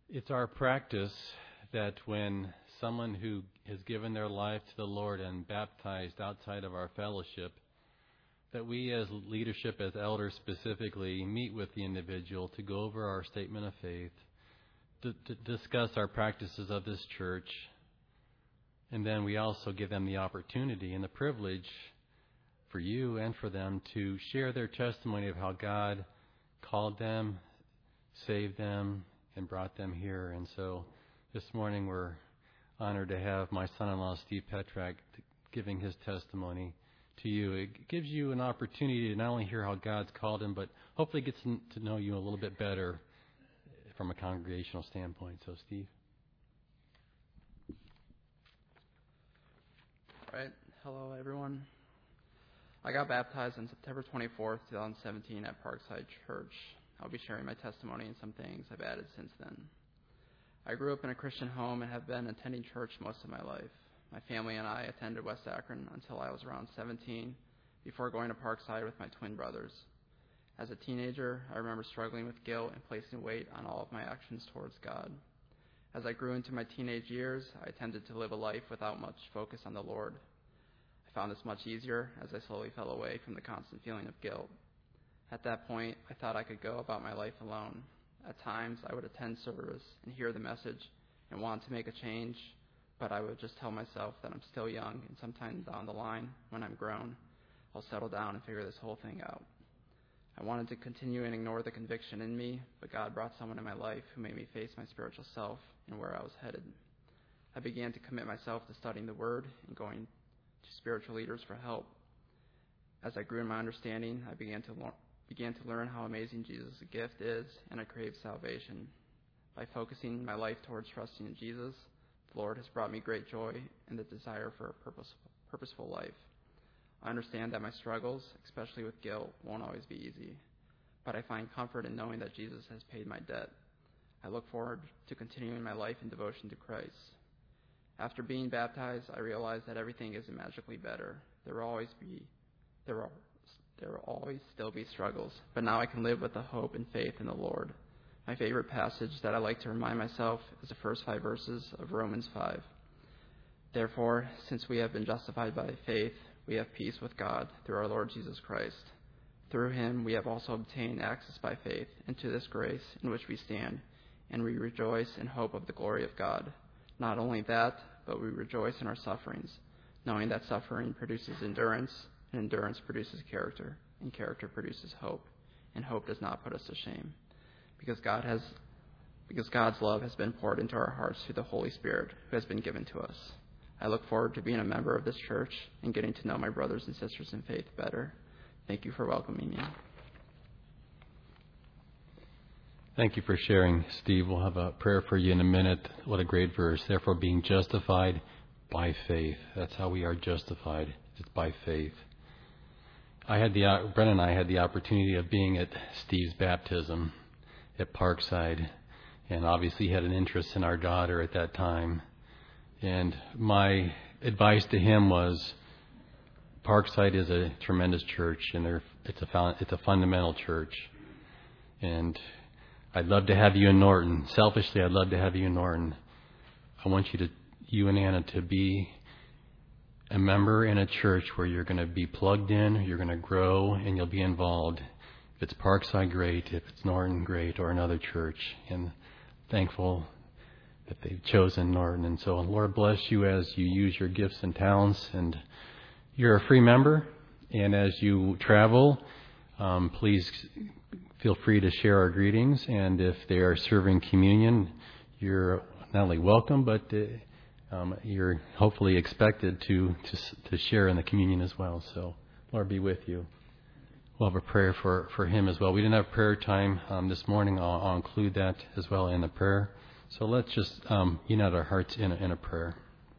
It's our practice that when someone who has given their life to the Lord and baptized outside of our fellowship, that we as leadership, as elders specifically, meet with the individual to go over our statement of faith, to discuss our practices of this church, and then we also give them the opportunity and the privilege for you and for them to share their testimony of how God called them, saved them, and brought them here. And so this morning we're honored to have my son-in-law, Steve Petrak, giving his testimony to you. It gives you an opportunity to not only hear how God's called him, but hopefully gets to know you a little bit better from a congregational standpoint. So, Steve. All right. Hello, everyone. I got baptized on September 24th, 2017 at Parkside Church. I'll be sharing my testimony and some things I've added since then. I grew up in a Christian home and have been attending church most of my life. My family and I attended West Akron until I was around 17, before going to Parkside with my twin brothers. As a teenager, I remember struggling with guilt and placing weight on all of my actions towards God. As I grew into my teenage years, I attempted to live a life without much focus on the Lord. I found this much easier as I slowly fell away from the constant feeling of guilt. At that point, I thought I could go about my life alone. At times, I would attend service and hear the message and want to make a change, but I would just tell myself that I'm still young and sometime down the line, when I'm grown, I'll settle down and figure this whole thing out. I wanted to continue and ignore the conviction in me, but God brought someone in my life who made me face my spiritual self and where I was headed. I began to commit myself to studying the Word and going to spiritual leaders for help. As I grew in my understanding, I began to learn how amazing Jesus' gift is, and I craved salvation. By focusing my life towards trusting in Jesus, the Lord has brought me great joy and the desire for a purposeful life. I understand that my struggles, especially with guilt, won't always be easy, but I find comfort in knowing that Jesus has paid my debt. I look forward to continuing my life in devotion to Christ. After being baptized, I realized that everything isn't magically better. There will always still be struggles, but now I can live with the hope and faith in the Lord. My favorite passage that I like to remind myself is the first 5 verses of Romans 5. Therefore, since we have been justified by faith, we have peace with God through our Lord Jesus Christ. Through him we have also obtained access by faith into this grace in which we stand, and we rejoice in hope of the glory of God. Not only that, but we rejoice in our sufferings, knowing that suffering produces endurance, and endurance produces character, and character produces hope, and hope does not put us to shame, because God's love has been poured into our hearts through the Holy Spirit who has been given to us. I look forward to being a member of this church and getting to know my brothers and sisters in faith better. Thank you for welcoming me. Thank you for sharing, Steve. We'll have a prayer for you in a minute. What a great verse. Therefore, being justified by faith. That's how we are justified. It's by faith. Brennan and I had the opportunity of being at Steve's baptism at Parkside, and obviously had an interest in our daughter at that time. And my advice to him was, Parkside is a tremendous church, and it's a fundamental church. And I'd love to have you in Norton. Selfishly, I'd love to have you in Norton. I want you and Anna to be a member in a church where you're going to be plugged in, you're going to grow, and you'll be involved. If it's Parkside, great. If it's Norton, great, or another church. And thankful that they've chosen Norton. And so, Lord bless you as you use your gifts and talents. And you're a free member. And as you travel, please feel free to share our greetings. And if they are serving communion, you're not only welcome, but you're hopefully expected to share in the communion as well. So, Lord be with you. We'll have a prayer for him as well. We didn't have prayer time this morning. I'll include that as well in the prayer. So let's just unite our hearts in a prayer.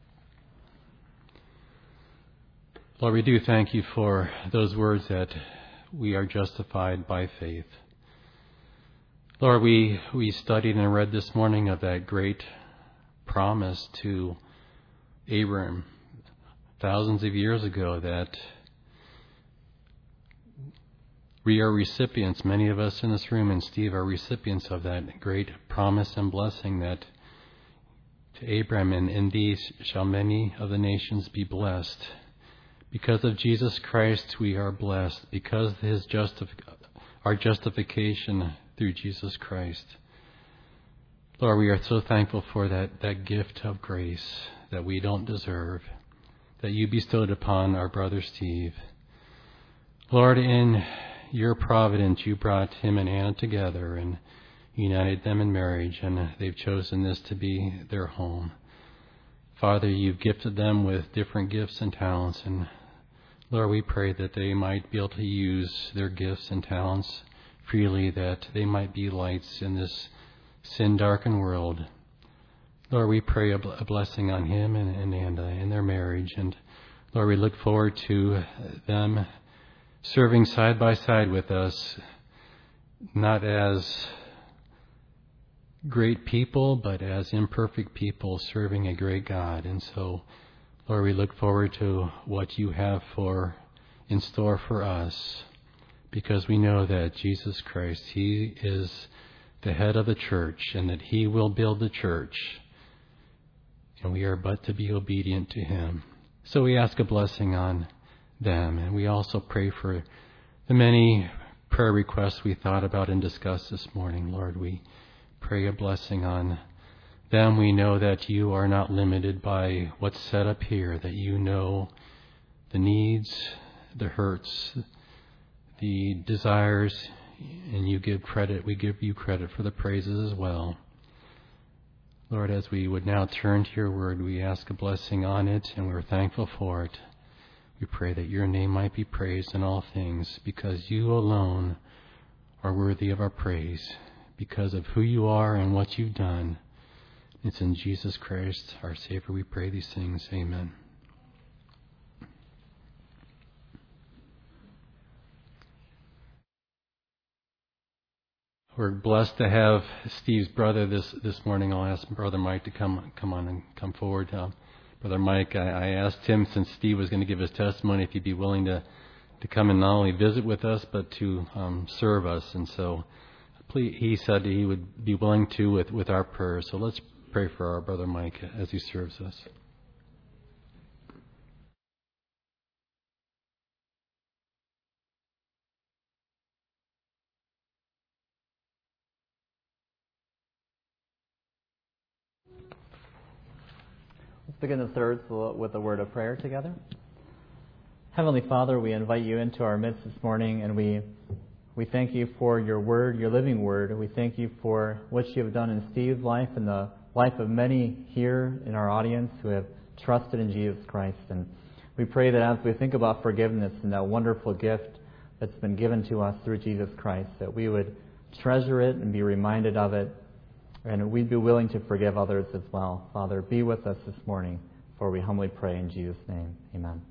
Lord, we do thank you for those words that we are justified by faith. Lord, we studied and read this morning of that great promise to Abraham thousands of years ago that We are recipients, many of us in this room, and Steve are recipients of that great promise and blessing that to Abraham, and in these shall many of the nations be blessed. Because of Jesus Christ, we are blessed. Because of our justification through Jesus Christ. Lord, we are so thankful for that gift of grace that we don't deserve, that you bestowed upon our brother Steve. Lord, in your providence, you brought him and Anna together and united them in marriage, and they've chosen this to be their home. Father, you've gifted them with different gifts and talents, and Lord, we pray that they might be able to use their gifts and talents freely, that they might be lights in this sin-darkened world. Lord, we pray a blessing on him and Anna in their marriage, and Lord, we look forward to them serving side by side with us, not as great people, but as imperfect people serving a great God. And so, Lord, we look forward to what you have in store for us, because we know that Jesus Christ, he is the head of the church, and that he will build the church, and we are but to be obedient to him. So we ask a blessing on them, and we also pray for the many prayer requests we thought about and discussed this morning. Lord, we pray a blessing on them. We know that you are not limited by what's set up here, that you know the needs, the hurts, the desires, and you give credit. We give you credit for the praises as well. Lord, as we would now turn to your word, we ask a blessing on it, and we're thankful for it. We pray that your name might be praised in all things, because you alone are worthy of our praise, because of who you are and what you've done. It's in Jesus Christ, our Savior, we pray these things. Amen. We're blessed to have Steve's brother this morning. I'll ask Brother Mike to come on and come forward. Brother Mike, I asked him, since Steve was going to give his testimony, if he'd be willing to come and not only visit with us, but to serve us. And so he said he would be willing to with our prayers. So let's pray for our Brother Mike as he serves us. Let's begin the service with a word of prayer together. Heavenly Father, we invite you into our midst this morning, and we thank you for your word, your living word. We thank you for what you have done in Steve's life and the life of many here in our audience who have trusted in Jesus Christ. And we pray that as we think about forgiveness and that wonderful gift that's been given to us through Jesus Christ, that we would treasure it and be reminded of it, and we'd be willing to forgive others as well. Father, be with us this morning, for we humbly pray in Jesus' name. Amen.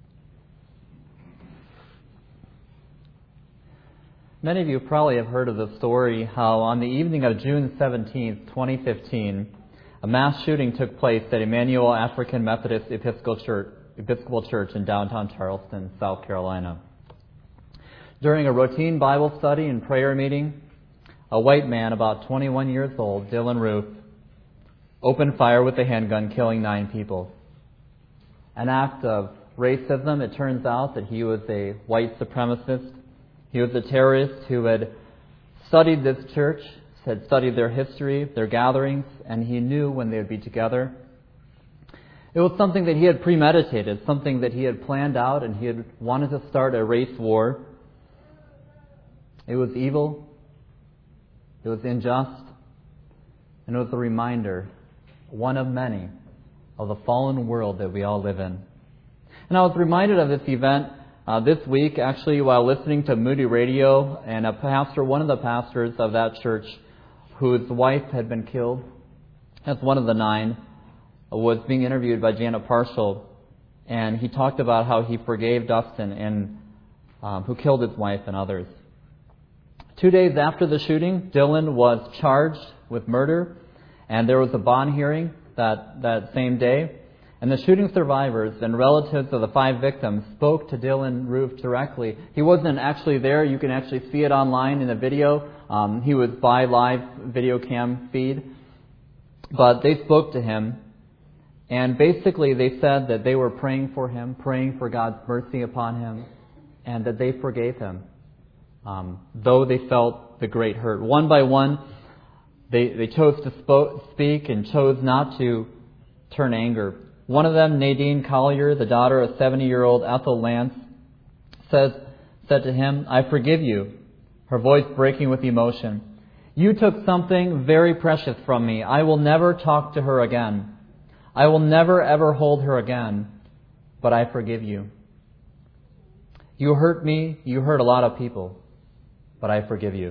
Many of you probably have heard of the story how on the evening of June 17th, 2015, a mass shooting took place at Emmanuel African Methodist Episcopal Church in downtown Charleston, South Carolina. During a routine Bible study and prayer meeting, a white man about 21 years old, Dylan Roof, opened fire with a handgun, killing 9 people. An act of racism. It turns out that he was a white supremacist. He was a terrorist who had studied this church, had studied their history, their gatherings, and he knew when they would be together. It was something that he had premeditated, something that he had planned out, and he had wanted to start a race war. It was evil. It was unjust, and it was a reminder, one of many, of the fallen world that we all live in. And I was reminded of this event this week, actually, while listening to Moody Radio, and one of the pastors of that church, whose wife had been killed as one of the 9, was being interviewed by Janet Parshall, and he talked about how he forgave Dustin, and who killed his wife and others. 2 days after the shooting, Dylan was charged with murder, and there was a bond hearing that same day. And the shooting survivors and relatives of the 5 victims spoke to Dylann Roof directly. He wasn't actually there. You can actually see it online in the video. He was by live video cam feed. But they spoke to him. And basically they said that they were praying for him, praying for God's mercy upon him, and that they forgave him, though they felt the great hurt. One by one, they chose to speak and chose not to turn anger. One of them, Nadine Collier, the daughter of 70-year-old Ethel Lance, said to him, "I forgive you," her voice breaking with emotion. "You took something very precious from me. I will never talk to her again. I will never ever hold her again, but I forgive you. You hurt me, you hurt a lot of people, but I forgive you."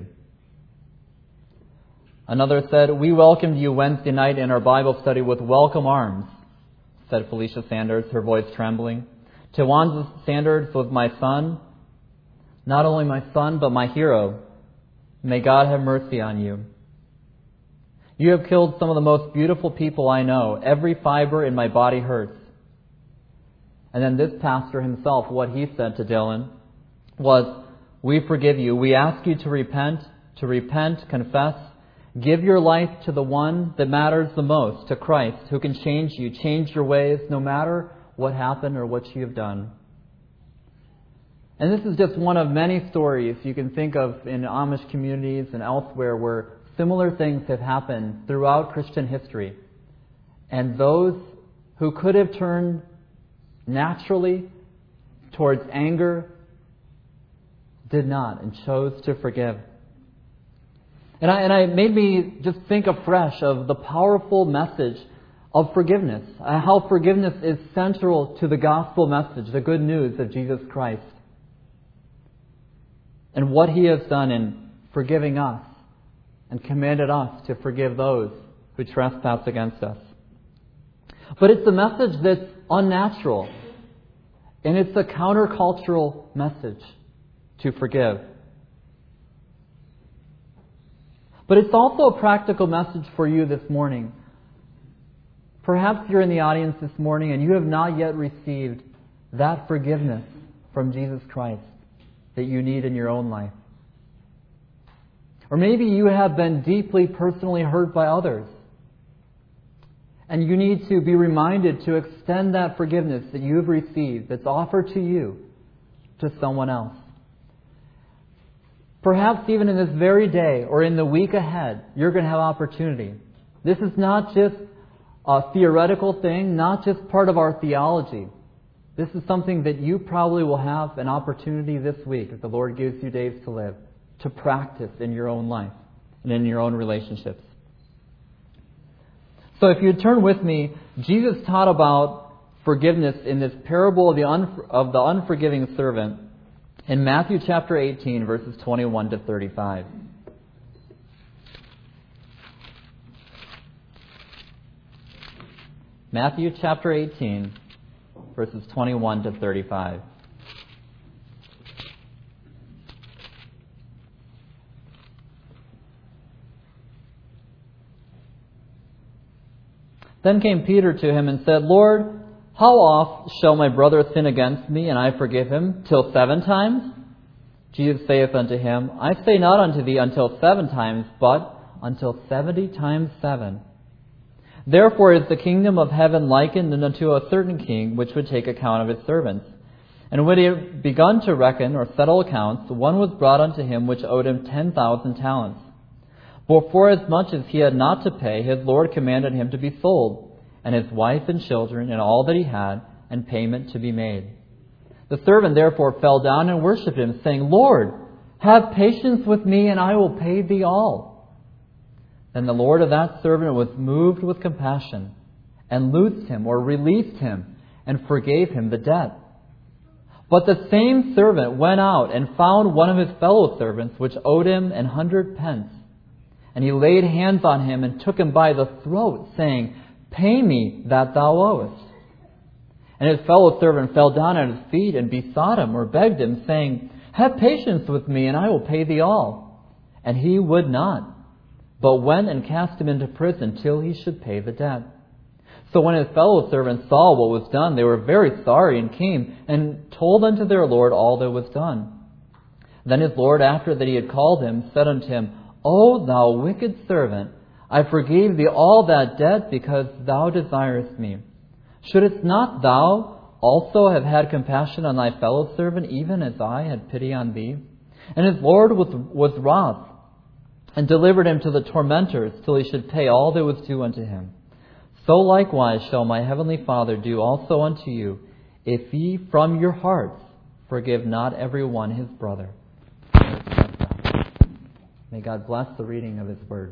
Another said, "We welcomed you Wednesday night in our Bible study with welcome arms," said Felicia Sanders, her voice trembling. "Tawanza Sanders was my son, not only my son, but my hero. May God have mercy on you. You have killed some of the most beautiful people I know. Every fiber in my body hurts." And then this pastor himself, what he said to Dylann was, "We forgive you. We ask you to repent, confess, give your life to the one that matters the most, to Christ, who can change you, change your ways, no matter what happened or what you have done." And this is just one of many stories you can think of in Amish communities and elsewhere where similar things have happened throughout Christian history. And those who could have turned naturally towards anger did not and chose to forgive. And it made me just think afresh of the powerful message of forgiveness, how forgiveness is central to the gospel message, the good news of Jesus Christ, and what He has done in forgiving us and commanded us to forgive those who trespass against us. But it's a message that's unnatural, and it's a countercultural message to forgive. But it's also a practical message for you this morning. Perhaps you're in the audience this morning and you have not yet received that forgiveness from Jesus Christ that you need in your own life. Or maybe you have been deeply personally hurt by others, and you need to be reminded to extend that forgiveness that you have received, that's offered to you, to someone else. Perhaps even in this very day or in the week ahead, you're going to have opportunity. This is not just a theoretical thing, not just part of our theology. This is something that you probably will have an opportunity this week, if the Lord gives you days to live, to practice in your own life and in your own relationships. So if you turn with me, Jesus taught about forgiveness in this parable of the unforgiving servant in Matthew chapter 18, verses 21 to 35. Matthew chapter 18, verses 21 to 35. Then came Peter to him and said, "Lord, how oft shall my brother sin against me, and I forgive him? Till 7 times? Jesus saith unto him, I say not unto thee until 7 times, but until 70 times 7. Therefore is the kingdom of heaven likened unto a certain king, which would take account of his servants. And when he had begun to reckon or settle accounts, one was brought unto him which owed him 10,000 talents. But forasmuch as he had not to pay, his Lord commanded him to be sold, and his wife and children, and all that he had, and payment to be made. The servant therefore fell down and worshipped him, saying, Lord, have patience with me, and I will pay thee all. Then the Lord of that servant was moved with compassion, and loosed him, or released him, and forgave him the debt. But the same servant went out and found one of his fellow servants, which owed him 100 pence. And he laid hands on him and took him by the throat, saying, Pay me that thou owest. And his fellow servant fell down at his feet and besought him, or begged him, saying, Have patience with me, and I will pay thee all. And he would not, but went and cast him into prison till he should pay the debt. So when his fellow servants saw what was done, they were very sorry and came and told unto their Lord all that was done. Then his Lord, after that he had called him, said unto him, O thou wicked servant, I forgave thee all that debt because thou desirest me. Shouldest not thou also have had compassion on thy fellow servant, even as I had pity on thee? And his Lord was wroth, and delivered him to the tormentors, till he should pay all that was due unto him. So likewise shall my heavenly Father do also unto you, if ye from your hearts forgive not every one his brother. May God bless the reading of his word.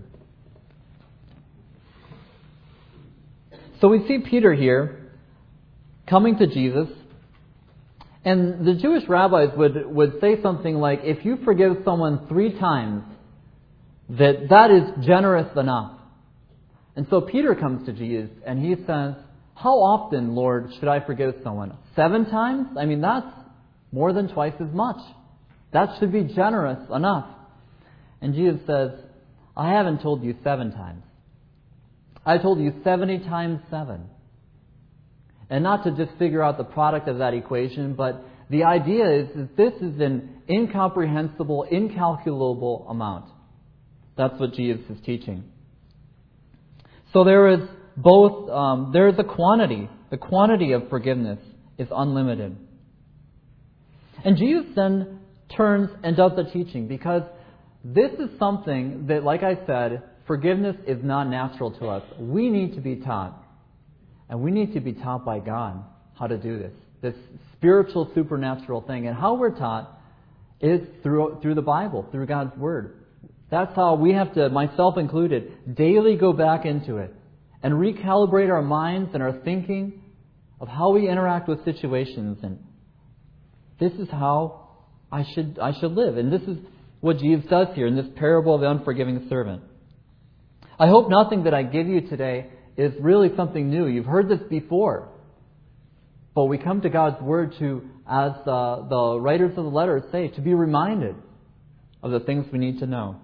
So we see Peter here coming to Jesus, and the Jewish rabbis would say something like, if you forgive someone 3 times, that is generous enough. And so Peter comes to Jesus and he says, how often, Lord, should I forgive someone? 7 times? I mean, that's more than twice as much. That should be generous enough. And Jesus says, I haven't told you 7 times. I told you 70 times 7. And not to just figure out the product of that equation, but the idea is that this is an incomprehensible, incalculable amount. That's what Jesus is teaching. So there is both, there is a quantity. The quantity of forgiveness is unlimited. And Jesus then turns and does the teaching, because this is something that, like I said, forgiveness is not natural to us. We need to be taught. And we need to be taught by God how to do this spiritual, supernatural thing. And how we're taught is through the Bible, through God's Word. That's how we have to, myself included, daily go back into it and recalibrate our minds and our thinking of how we interact with situations. And this is how I should live. And this is what Jesus does here in this parable of the unforgiving servant. I hope nothing that I give you today is really something new. You've heard this before. But we come to God's Word to, as the writers of the letters say, to be reminded of the things we need to know.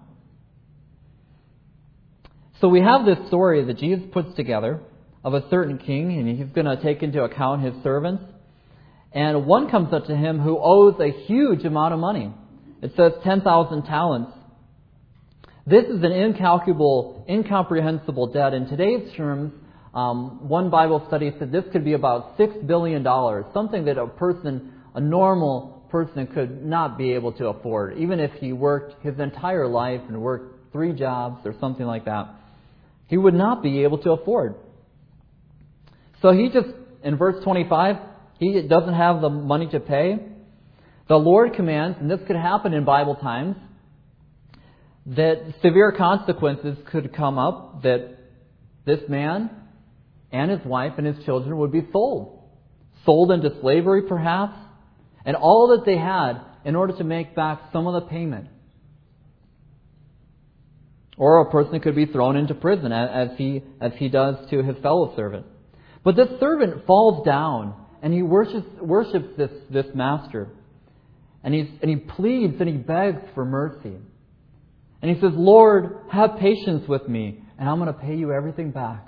So we have this story that Jesus puts together of a certain king, and he's going to take into account his servants. And one comes up to him who owes a huge amount of money. It says 10,000 talents. This is an incalculable, incomprehensible debt. In today's terms, one Bible study said this could be about $6 billion, something that a normal person could not be able to afford, even if he worked his entire life and worked 3 jobs or something like that. He would not be able to afford. So he just, in verse 25, he doesn't have the money to pay. The Lord commands, and this could happen in Bible times, that severe consequences could come up, that this man and his wife and his children would be sold into slavery perhaps, and all that they had in order to make back some of the payment. Or a person could be thrown into prison, as he does to his fellow servant. But this servant falls down and he worships this master, and he pleads and he begs for mercy. And he says, Lord, have patience with me, and I'm going to pay you everything back.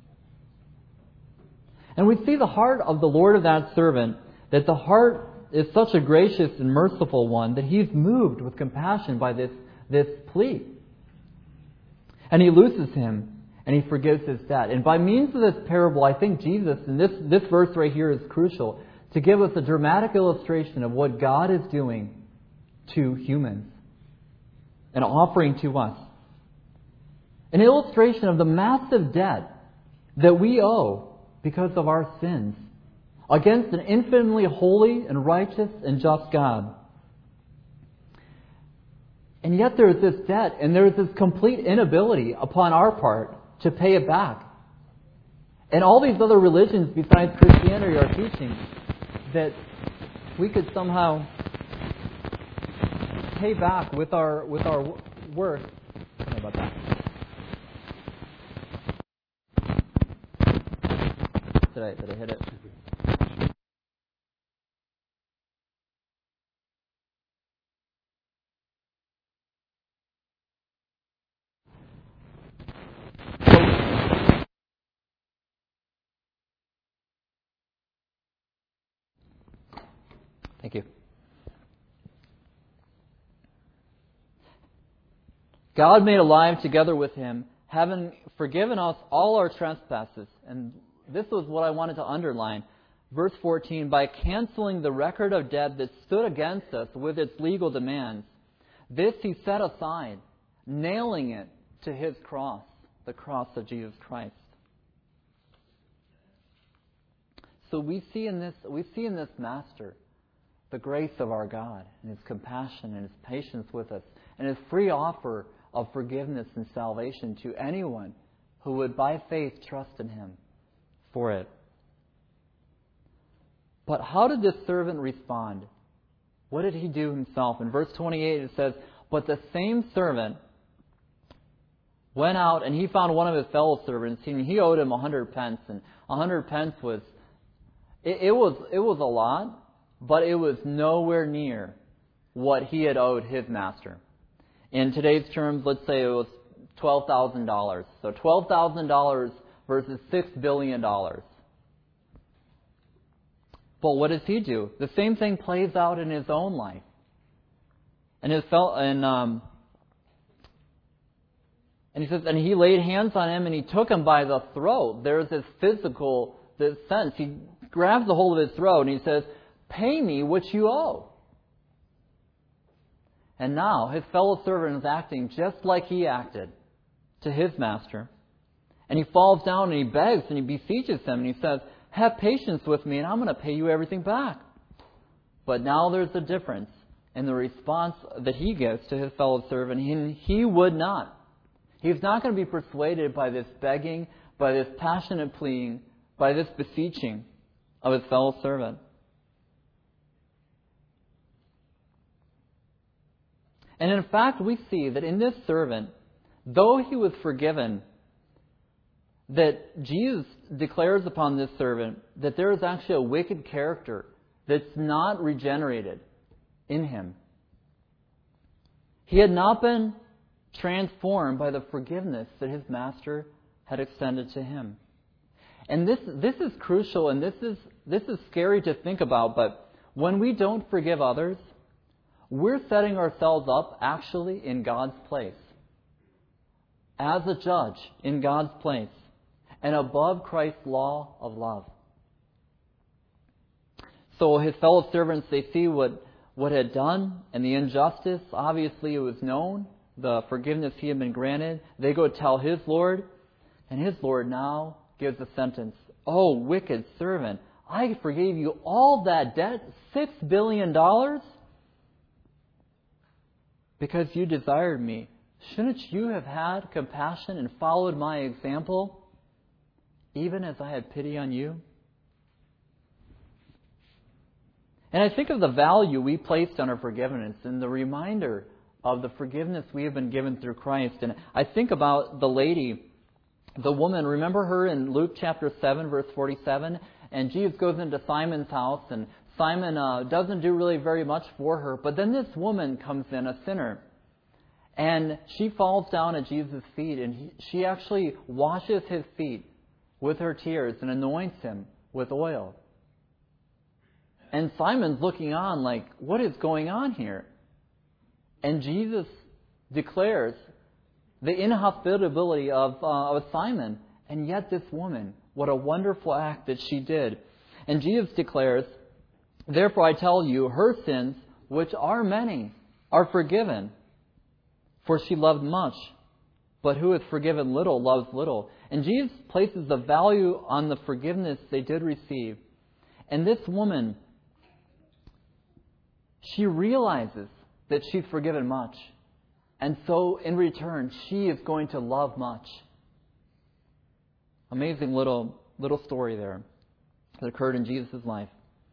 And we see the heart of the Lord of that servant, that the heart is such a gracious and merciful one that he's moved with compassion by this plea. And he looses him, and he forgives his debt. And by means of this parable, I think Jesus, and this verse right here is crucial, to give us a dramatic illustration of what God is doing to humans and offering to us. An illustration of the massive debt that we owe because of our sins against an infinitely holy and righteous and just God. And yet there is this debt, and there is this complete inability upon our part to pay it back. And all these other religions besides Christianity are teaching that we could somehow pay back with our worth. Sorry about that. Did I hit it? God made alive together with him, having forgiven us all our trespasses. And this was what I wanted to underline. Verse 14, by canceling the record of debt that stood against us with its legal demands, this he set aside, nailing it to his cross, the cross of Jesus Christ. So we see in this Master the grace of our God and his compassion and his patience with us and his free offer of forgiveness and salvation to anyone who would by faith trust in him for it. But how did this servant respond? What did he do himself? In verse 28 it says, but the same servant went out and he found one of his fellow servants, and he owed him 100 pence. And 100 pence was, it was a lot, but it was nowhere near what he had owed his master. In today's terms, let's say it was $12,000. So $12,000 versus $6 billion. But what does he do? The same thing plays out in his own life. And he says, and he laid hands on him and he took him by the throat. There's this physical sense. He grabs the hold of his throat and he says, pay me what you owe. And now his fellow servant is acting just like he acted to his master. And he falls down and he begs and he beseeches him and he says, have patience with me and I'm going to pay you everything back. But now there's a difference in the response that he gives to his fellow servant. He would not. He's not going to be persuaded by this begging, by this passionate pleading, by this beseeching of his fellow servant. And in fact, we see that in this servant, though he was forgiven, that Jesus declares upon this servant that there is actually a wicked character that's not regenerated in him. He had not been transformed by the forgiveness that his master had extended to him. And this is crucial, and this is scary to think about, but when we don't forgive others, we're setting ourselves up actually in God's place, as a judge in God's place, and above Christ's law of love. So his fellow servants, they see what had done and the injustice. Obviously it was known, the forgiveness he had been granted. They go tell his Lord, and his Lord now gives a sentence. Oh, wicked servant, I forgave you all that debt, $6 billion, because you desired me. Shouldn't you have had compassion and followed my example, even as I had pity on you? And I think of the value we placed on our forgiveness and the reminder of the forgiveness we have been given through Christ. And I think about the lady, the woman, remember her in Luke chapter 7, verse 47? And Jesus goes into Simon's house, and Simon doesn't do really very much for her. But then this woman comes in, a sinner, and she falls down at Jesus' feet, and she actually washes his feet with her tears and anoints him with oil. And Simon's looking on like, what is going on here? And Jesus declares the inhospitability of Simon. And yet this woman, what a wonderful act that she did. And Jesus declares, therefore I tell you, her sins, which are many, are forgiven. For she loved much. But who is forgiven little loves little. And Jesus places the value on the forgiveness they did receive. And this woman, she realizes that she's forgiven much. And so, in return, she is going to love much. Amazing little story there that occurred in Jesus' life.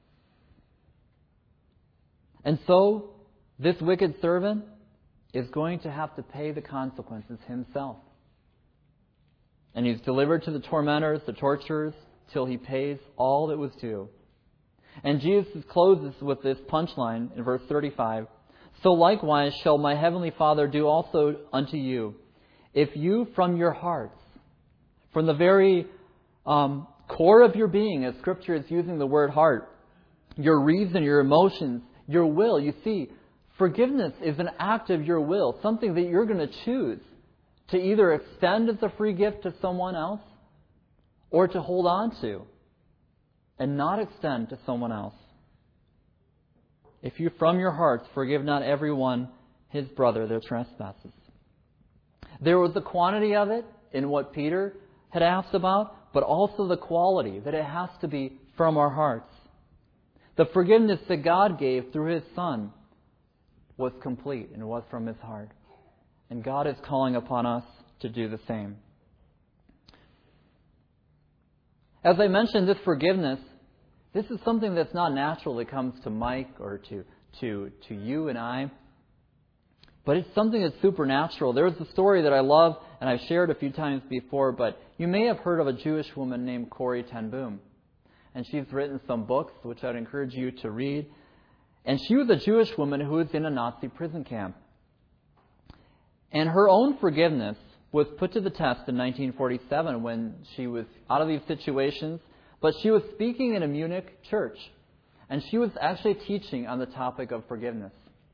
And so, this wicked servant is going to have to pay the consequences himself. And he's delivered to the tormentors, the torturers, till he pays all that was due. And Jesus closes with this punchline in verse 35. So likewise shall my heavenly Father do also unto you, if you from your hearts, from the very core of your being, as Scripture is using the word heart, your reason, your emotions, your will, you see, Forgiveness is an act of your will, something that you're going to choose to either extend as a free gift to someone else or to hold on to and not extend to someone else. If you from your hearts forgive not everyone his brother their trespasses. There was the quantity of it in what Peter had asked about, but also the quality, that it has to be from our hearts. The forgiveness that God gave through His Son was complete and was from His heart. And God is calling upon us to do the same. As I mentioned, this forgiveness, this is something that's not natural that comes to Mike or to you and I. But it's something that's supernatural. There's a story that I love, and I've shared a few times before, but you may have heard of a Jewish woman named Corrie ten Boom. And she's written some books, which I'd encourage you to read. And she was a Jewish woman who was in a Nazi prison camp. And her own forgiveness was put to the test in 1947 when she was out of these situations. But she was speaking in a Munich church. And she was actually teaching on the topic of forgiveness.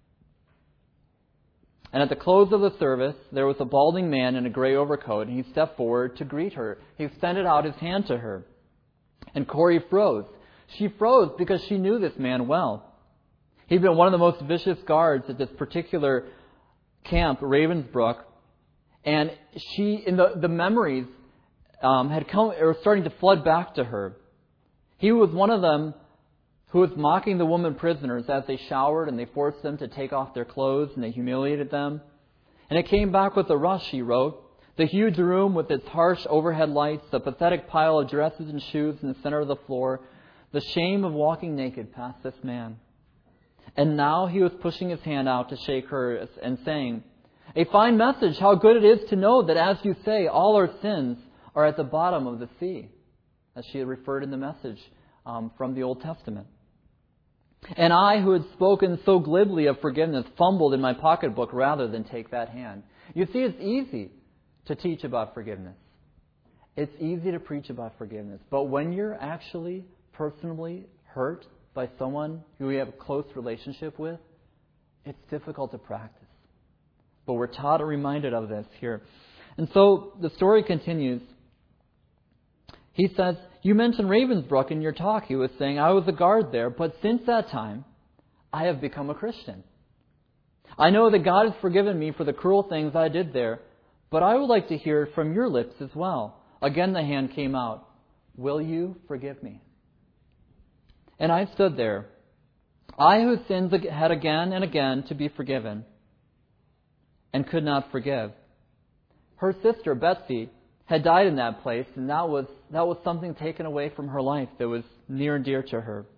And at the close of the service, there was a balding man in a gray overcoat, and he stepped forward to greet her. He extended out his hand to her. And Corrie froze. She froze because she knew this man well. He'd been one of the most vicious guards at this particular camp, Ravensbrück. And the memories had come, or starting to flood back to her. He was one of them who was mocking the women prisoners as they showered and they forced them to take off their clothes and they humiliated them. And it came back with a rush, she wrote. The huge room with its harsh overhead lights, the pathetic pile of dresses and shoes in the center of the floor, the shame of walking naked past this man. And now he was pushing his hand out to shake hers and saying, "A fine message, how good it is to know that, as you say, all our sins are at the bottom of the sea," as she had referred in the message from the Old Testament. And I, who had spoken so glibly of forgiveness, fumbled in my pocketbook rather than take that hand. You see, it's easy to teach about forgiveness. It's easy to preach about forgiveness. But when you're actually personally hurt by someone who you have a close relationship with, it's difficult to practice. But we're taught and reminded of this here. And so the story continues. He says, "You mentioned Ravensbrück in your talk." He was saying, "I was a guard there, but since that time, I have become a Christian. I know that God has forgiven me for the cruel things I did there, but I would like to hear it from your lips as well." Again, the hand came out. "Will you forgive me?" And I stood there, I whose sins had again and again to be forgiven, and could not forgive. Her sister, Betsy, had died in that place, and that was something taken away from her life that was near and dear to her.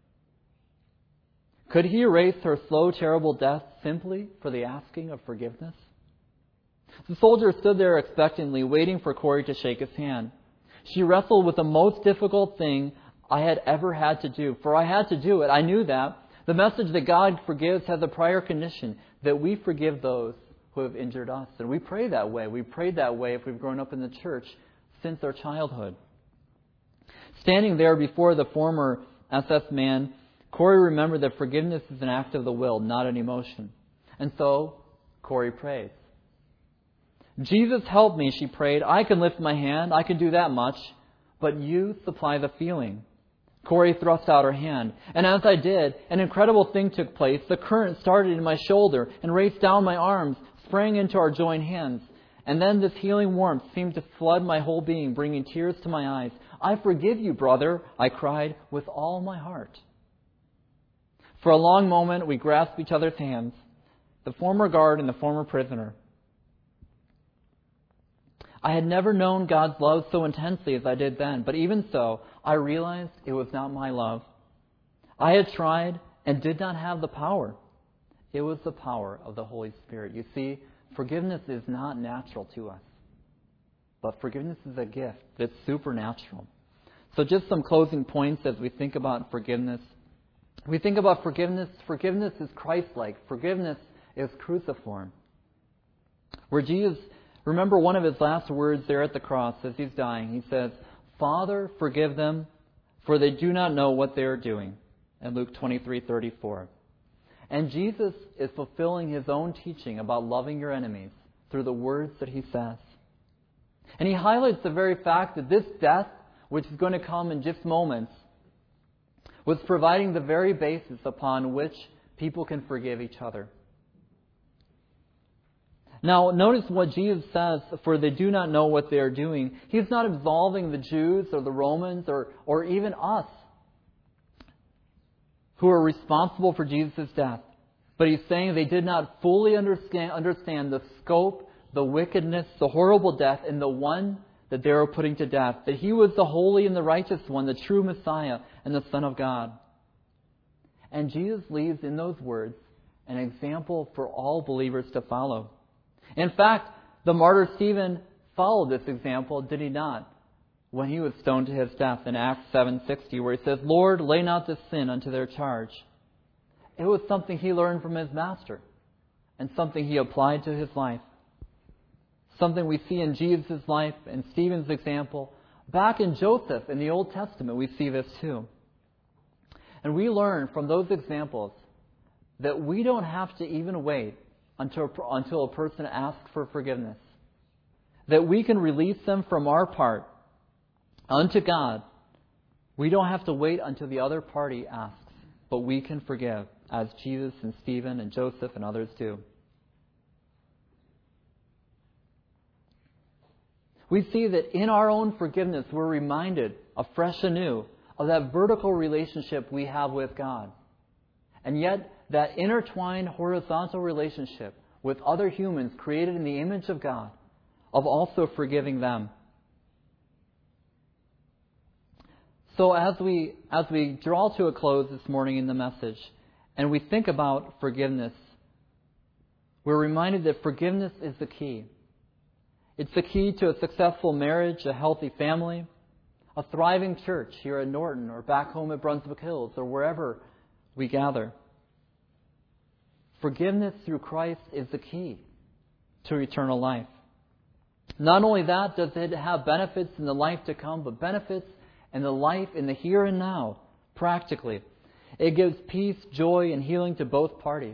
Could he erase her slow, terrible death simply for the asking of forgiveness? The soldier stood there expectantly, waiting for Corrie to shake his hand. She wrestled with the most difficult thing I had ever had to do, for I had to do it. I knew that. The message that God forgives has a prior condition, that we forgive those who have injured us. And we pray that way. We prayed that way if we've grown up in the church since our childhood. Standing there before the former SS man, Corrie remembered that forgiveness is an act of the will, not an emotion. And so, Corrie prays. "Jesus, help me," she prayed. "I can lift my hand. I can do that much. But you supply the feeling." Corrie thrust out her hand. And as I did, an incredible thing took place. The current started in my shoulder and raced down my arms, sprang into our joined hands. And then this healing warmth seemed to flood my whole being, bringing tears to my eyes. "I forgive you, brother," I cried, "with all my heart." For a long moment, we grasped each other's hands, the former guard and the former prisoner. I had never known God's love so intensely as I did then, but even so, I realized it was not my love. I had tried and did not have the power. It was the power of the Holy Spirit. You see, forgiveness is not natural to us, but forgiveness is a gift that's supernatural. So just some closing points as we think about forgiveness. We think about forgiveness. Forgiveness is Christ-like. Forgiveness is cruciform. Where Jesus, remember one of his last words there at the cross as he's dying. He says, "Father, forgive them, for they do not know what they are doing." In Luke 23:34. And Jesus is fulfilling his own teaching about loving your enemies through the words that he says. And he highlights the very fact that this death, which is going to come in just moments, was providing the very basis upon which people can forgive each other. Now, notice what Jesus says, for they do not know what they are doing. He's not absolving the Jews or the Romans or even us who are responsible for Jesus' death. But he's saying they did not fully understand the scope, the wickedness, the horrible death in the one that they were putting to death. That he was the holy and the righteous one, the true Messiah and the Son of God. And Jesus leaves in those words an example for all believers to follow. In fact, the martyr Stephen followed this example, did he not? When he was stoned to his death in Acts 7:60, where he says, Lord, lay not this sin unto their charge. It was something he learned from his master and something he applied to his life. Something we see in Jesus' life and Stephen's example. Back in Joseph in the Old Testament, we see this too. And we learn from those examples that we don't have to even wait until a person asks for forgiveness. That we can release them from our part unto God. We don't have to wait until the other party asks, but we can forgive, as Jesus and Stephen and Joseph and others do. We see that in our own forgiveness, we're reminded afresh anew of that vertical relationship we have with God. And yet, that intertwined horizontal relationship with other humans created in the image of God, of also forgiving them. So as we draw to a close this morning in the message, and we think about forgiveness, we're reminded that forgiveness is the key. It's the key to a successful marriage, a healthy family, a thriving church here at Norton or back home at Brunswick Hills or wherever we gather. Forgiveness through Christ is the key to eternal life. Not only that does it have benefits in the life to come, but benefits in the life in the here and now, practically. It gives peace, joy, and healing to both parties.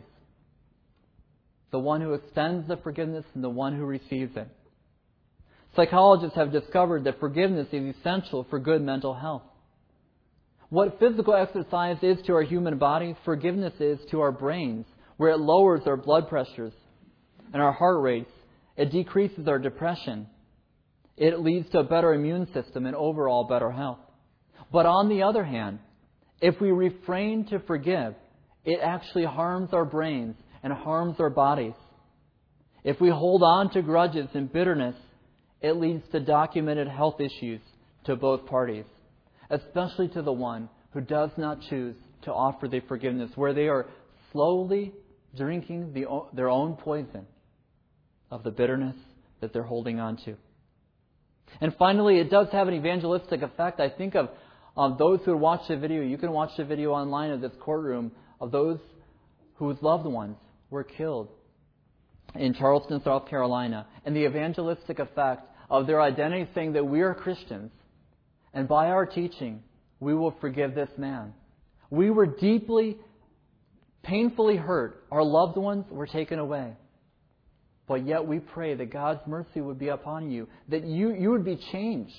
The one who extends the forgiveness and the one who receives it. Psychologists have discovered that forgiveness is essential for good mental health. What physical exercise is to our human body, forgiveness is to our brains, where it lowers our blood pressures and our heart rates. It decreases our depression. It leads to a better immune system and overall better health. But on the other hand, if we refrain to forgive, it actually harms our brains and harms our bodies. If we hold on to grudges and bitterness, it leads to documented health issues to both parties, especially to the one who does not choose to offer the forgiveness, where they are slowly drinking their own poison of the bitterness that they're holding on to. And finally, it does have an evangelistic effect. I think of those who watch the video. You can watch the video online of this courtroom of those whose loved ones were killed in Charleston, South Carolina, and the evangelistic effect of their identity saying that we are Christians, and by our teaching, we will forgive this man. We were deeply, painfully hurt. Our loved ones were taken away. But yet we pray that God's mercy would be upon you, that you would be changed.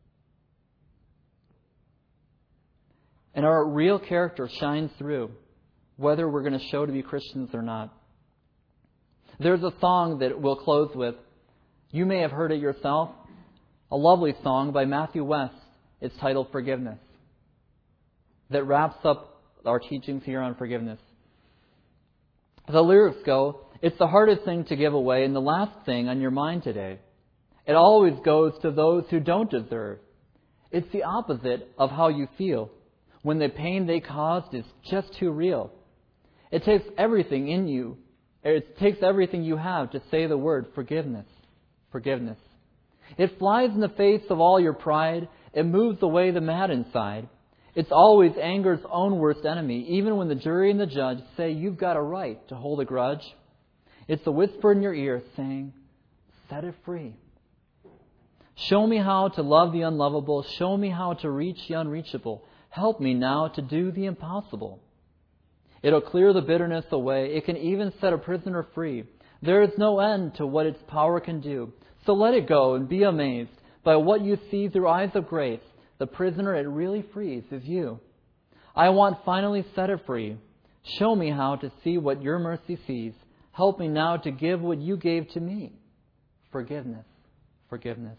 And our real character shines through, whether we're going to show to be Christians or not. There's a song that we'll close with. You may have heard it yourself. A lovely song by Matthew West. It's titled Forgiveness. That wraps up our teachings here on forgiveness. The lyrics go, it's the hardest thing to give away and the last thing on your mind today. It always goes to those who don't deserve. It's the opposite of how you feel when the pain they caused is just too real. It takes everything in you. It takes everything you have to say the word forgiveness. Forgiveness. It flies in the face of all your pride. It moves away the mad inside. It's always anger's own worst enemy, even when the jury and the judge say you've got a right to hold a grudge. It's a whisper in your ear saying, set it free. Show me how to love the unlovable. Show me how to reach the unreachable. Help me now to do the impossible. It'll clear the bitterness away. It can even set a prisoner free. There is no end to what its power can do. So let it go and be amazed by what you see through eyes of grace. The prisoner it really frees is you. I want finally set it free. Show me how to see what your mercy sees. Help me now to give what you gave to me. Forgiveness. Forgiveness.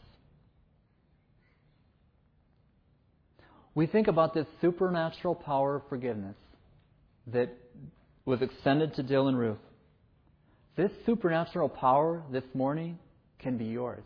We think about this supernatural power of forgiveness that was extended to Dylan Ruth. This supernatural power this morning can be yours.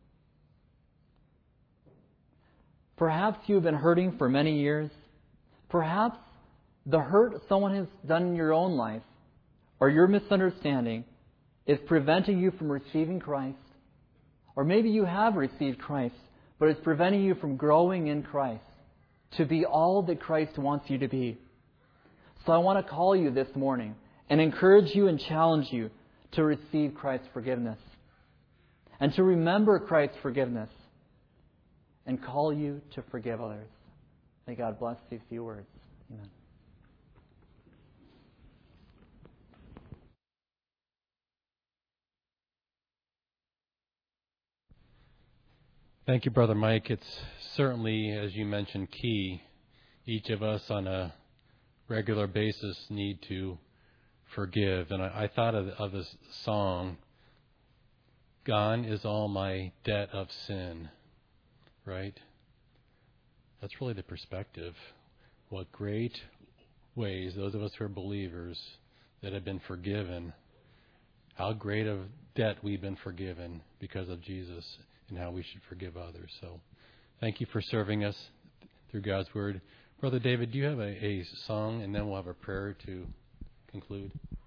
Perhaps you've been hurting for many years. Perhaps the hurt someone has done in your own life or your misunderstanding is preventing you from receiving Christ. Or maybe you have received Christ, but it's preventing you from growing in Christ to be all that Christ wants you to be. So I want to call you this morning and encourage you and challenge you to receive Christ's forgiveness and to remember Christ's forgiveness and call you to forgive others. May God bless these few words. Amen. Thank you, Brother Mike. It's certainly, as you mentioned, key. Each of us on a regular basis need to forgive. And I thought of this song, "Gone is all my debt of sin," right? That's really the perspective. What great ways, those of us who are believers that have been forgiven, how great of debt we've been forgiven because of Jesus and how we should forgive others. So thank you for serving us through God's Word. Brother David, do you have a song, and then we'll have a prayer to conclude?